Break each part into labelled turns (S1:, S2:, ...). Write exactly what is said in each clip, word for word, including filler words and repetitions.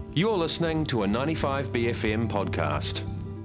S1: You're listening to a ninety-five B F M podcast.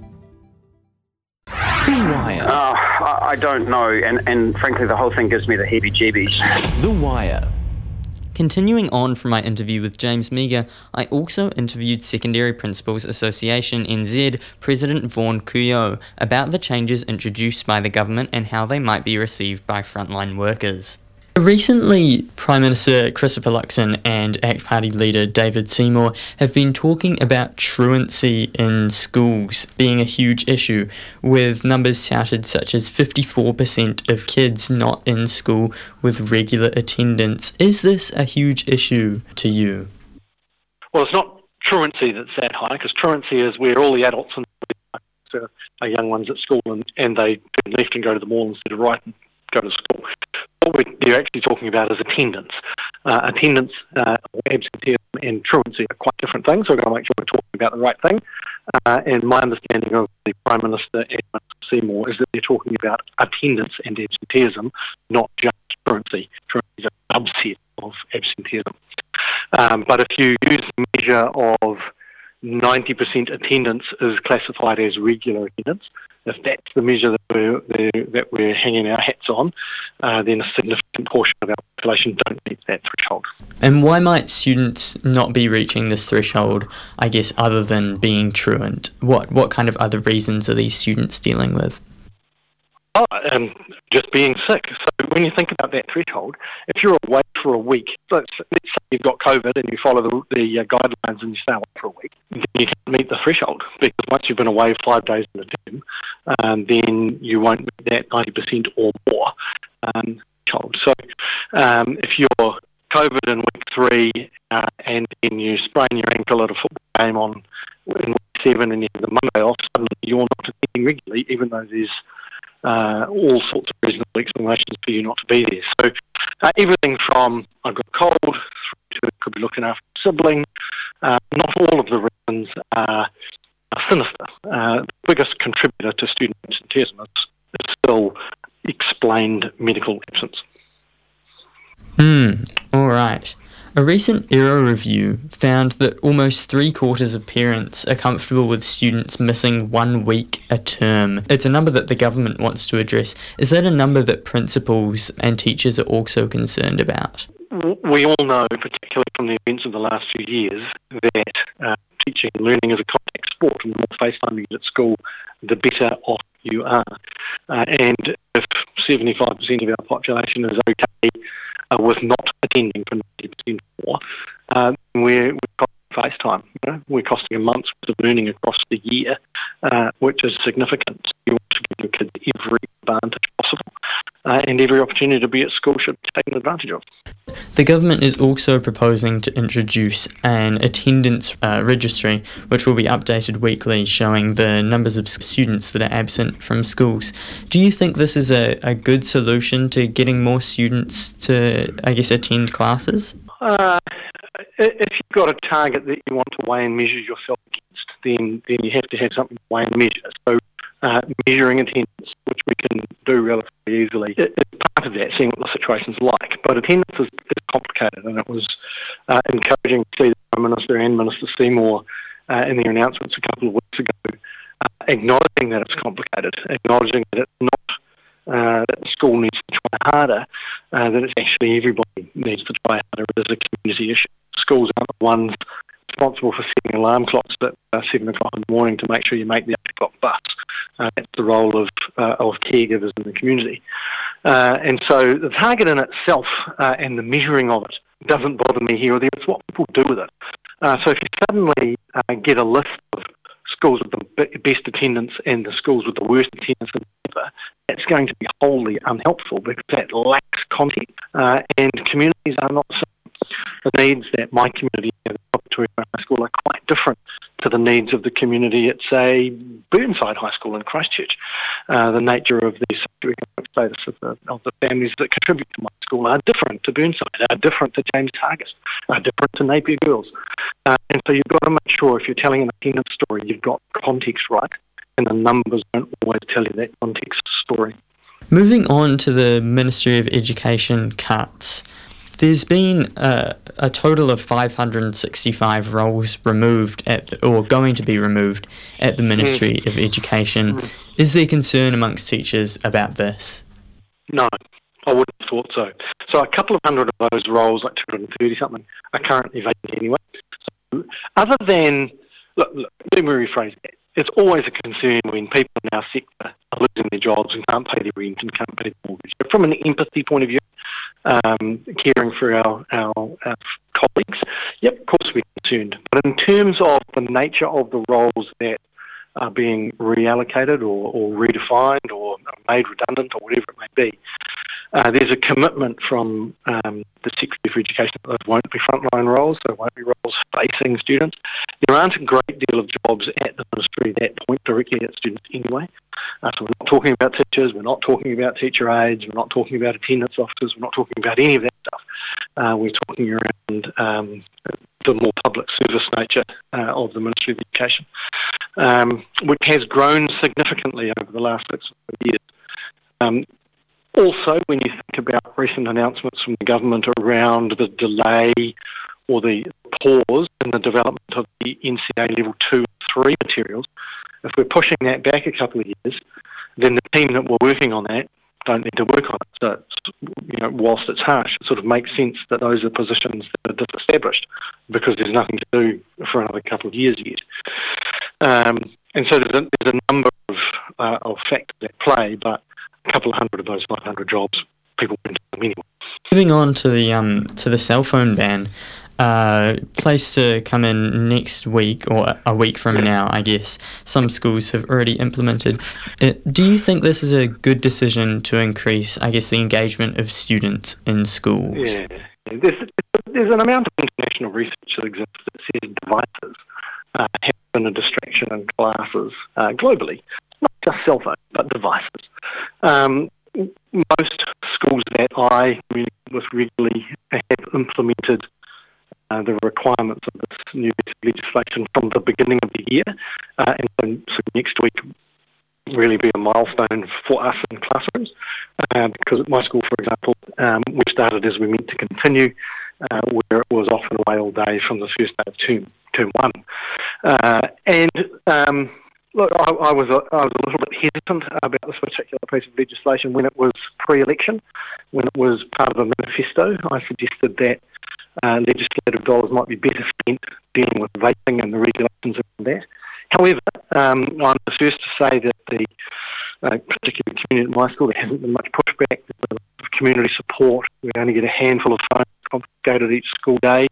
S2: The Wire.
S3: Uh, I I don't know, and, and frankly the whole thing gives me the heebie-jeebies.
S2: The Wire.
S4: Continuing on from my interview with James Meagher, I also interviewed Secondary Principals Association N Z President Vaughan Kuyo about the changes introduced by the government and how they might be received by frontline workers. Recently, Prime Minister Christopher Luxon and ACT Party leader David Seymour have been talking about truancy in schools being a huge issue, with numbers touted such as fifty-four percent of kids not in school with regular attendance. Is this a huge issue to you?
S5: Well, it's not truancy that's that high, because truancy is where all the adults and the are young ones at school and, and they turn left and go to the mall instead of right and go to school. What we're they're actually talking about is attendance. Uh, attendance, uh, absenteeism and truancy are quite different things, so we're going to make sure we're talking about the right thing. Uh, and my understanding of the Prime Minister and Minister Seymour is that they're talking about attendance and absenteeism, not just truancy. Truancy is a subset of absenteeism. Um, but if you use the measure of ninety percent attendance is classified as regular attendance, if that's the measure that we're, that we're hanging our hats on, uh, then a significant portion of our population don't meet that threshold.
S4: And why might students not be reaching this threshold, I guess, other than being truant? What what kind of other reasons are these students dealing with?
S5: Oh, um, just being sick. So when you think about that threshold, if you're away for a week, so let's, let's say you've got COVID and you follow the, the uh, guidelines and you stay away for a week, then you can't meet the threshold, because once you've been away five days in a term, um, then you won't meet that ninety percent or more um, threshold. So um, if you're COVID in week three uh, and then you sprain your ankle at a football game on in week seven and you have the Monday off, suddenly you're not attending regularly, even though there's Uh, all sorts of reasonable explanations for you not to be there. So uh, everything from I've got a cold through to could be looking after a sibling. Uh, not all of the reasons are, are sinister. Uh, the biggest contributor to student absenteeism is, is still explained medical absence.
S4: Hmm, alright. A recent Era review found that almost three quarters of parents are comfortable with students missing one week a term. It's a number that the government wants to address. Is that a number that principals and teachers are also concerned about?
S5: We all know, particularly from the events of the last few years, that uh, teaching and learning is a contact sport, and the more face time you get at school, the better off you are. Uh, and if seventy-five percent of our population is okay uh, with not attending for ninety percent more, uh, we're, we're costing face time. You know? We're costing a month's worth of learning across the year, uh, which is significant. You want to give your kids every advantage possible, uh, and every opportunity to be at school should be taken advantage of.
S4: The government is also proposing to introduce an attendance uh, registry, which will be updated weekly, showing the numbers of students that are absent from schools. Do you think this is a, a good solution to getting more students to, I guess, attend classes?
S5: Uh, if you've got a target that you want to weigh and measure yourself against, then, then you have to have something to weigh and measure. So uh, measuring attendance, which we can do relatively easily, is part of that, seeing what the situation's like. But attendance is, is complicated, and it was uh, encouraging to see the Prime Minister and Minister Seymour uh, in their announcements a couple of weeks ago, uh, acknowledging that it's complicated, acknowledging that it's not uh, that the school needs to try harder, uh, that it's actually everybody needs to try harder. It is a community issue. Schools aren't the ones responsible for setting alarm clocks at uh, seven o'clock in the morning to make sure you make the eight o'clock bus. Uh, that's the role of uh, of caregivers in the community. Uh, and so the target in itself uh, and the measuring of it doesn't bother me here or there. It's what people do with it. Uh, so if you suddenly uh, get a list of schools with the best attendance and the schools with the worst attendance in the paper, that's going to be wholly unhelpful, because that lacks content, uh, and communities are not the same. The needs that my community has at Victoria High School are quite different to the needs of the community at, say, Burnside High School in Christchurch. Uh, the nature of the socioeconomic status of the, of the families that contribute to my school are different to Burnside, are different to James Target, are different to Napier Girls. Uh, and so you've got to make sure, if you're telling an attendance story, you've got context right, and the numbers don't always tell you that context story.
S4: Moving on to the Ministry of Education cuts. there's been a, a total of five hundred sixty-five roles removed at the, or going to be removed at the Ministry mm. of Education. Mm. Is there concern amongst teachers about this?
S5: No, I wouldn't have thought so. So a couple of hundred of those roles, like two hundred thirty something, are currently vacant anyway. So other than, look, look, let me rephrase that. It's always a concern when people in our sector are losing their jobs and can't pay their rent and can't pay their mortgage. But from an empathy point of view, um, caring for our, our, our colleagues, yep, of course we're concerned. But in terms of the nature of the roles that are being reallocated or, or redefined or made redundant or whatever it may be, Uh, there's a commitment from um, the Secretary for Education that those won't be frontline roles, so won't be roles facing students. There aren't a great deal of jobs at the Ministry that point directly at students anyway. Uh, so we're not talking about teachers, we're not talking about teacher aides, we're not talking about attendance officers, we're not talking about any of that stuff. Uh, we're talking around um, the more public service nature uh, of the Ministry of Education, um, which has grown significantly over the last six years. Um, Also, when you think about recent announcements from the government around the delay or the pause in the development of the N C A Level two and three materials, if we're pushing that back a couple of years, then the team that were working on that don't need to work on it. So, it's, you know, whilst it's harsh, it sort of makes sense that those are positions that are disestablished because there's nothing to do for another couple of years yet. Um, and so there's a, there's a number of, uh, of factors at play, but a couple of hundred of those five hundred jobs, people went to them anyway.
S4: Moving on to the um to the cell phone ban, uh, placed to come in next week or a week from now, I guess. Some schools have already implemented it. Do you think this is a good decision to increase, I guess, the engagement of students in schools?
S5: Yeah, there's, there's an amount of international research that exists that says devices uh, have been a distraction in classes uh, globally. Not just cell phones, but devices. Um, most schools that I communicate with regularly have implemented uh, the requirements of this new legislation from the beginning of the year, uh, and so, so next week really be a milestone for us in classrooms, uh, because at my school, for example, um, we started as we meant to continue, uh, where it was off and away all day from the first day of term, term one. Uh, and um, Look, I, I was a, I was a little bit hesitant about this particular piece of legislation when it was pre-election, when it was part of a manifesto. I suggested that uh, legislative dollars might be better spent dealing with vaping and the regulations around that. However, um, I'm the first to say that the uh, particular community at my school, there hasn't been much pushback. There's been a lot of community support. We only get a handful of phones confiscated each school day.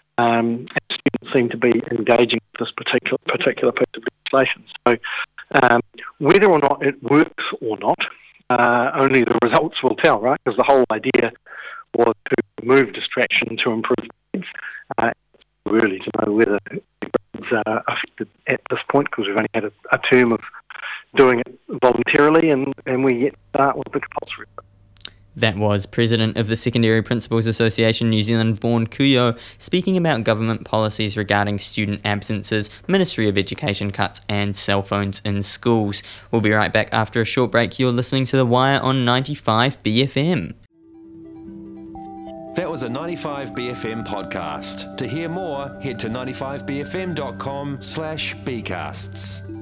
S5: Um, and students seem to be engaging with this particular particular piece of legislation. So um, whether or not it works or not, uh, only the results will tell, right? Because the whole idea was to remove distraction to improve grades. Uh, it's too early to know whether grades are affected at this point because we've only had a, a term of doing it voluntarily and, and we're yet to start with the compulsory.
S4: That was President of the Secondary Principals Association New Zealand, Vaughan Kuyo, speaking about government policies regarding student absences, Ministry of Education cuts and cell phones in schools. We'll be right back after a short break. You're listening to The Wire on ninety-five B F M.
S1: That was a ninety-five B F M podcast. To hear more, head to ninety-five b f m dot com slash bcasts.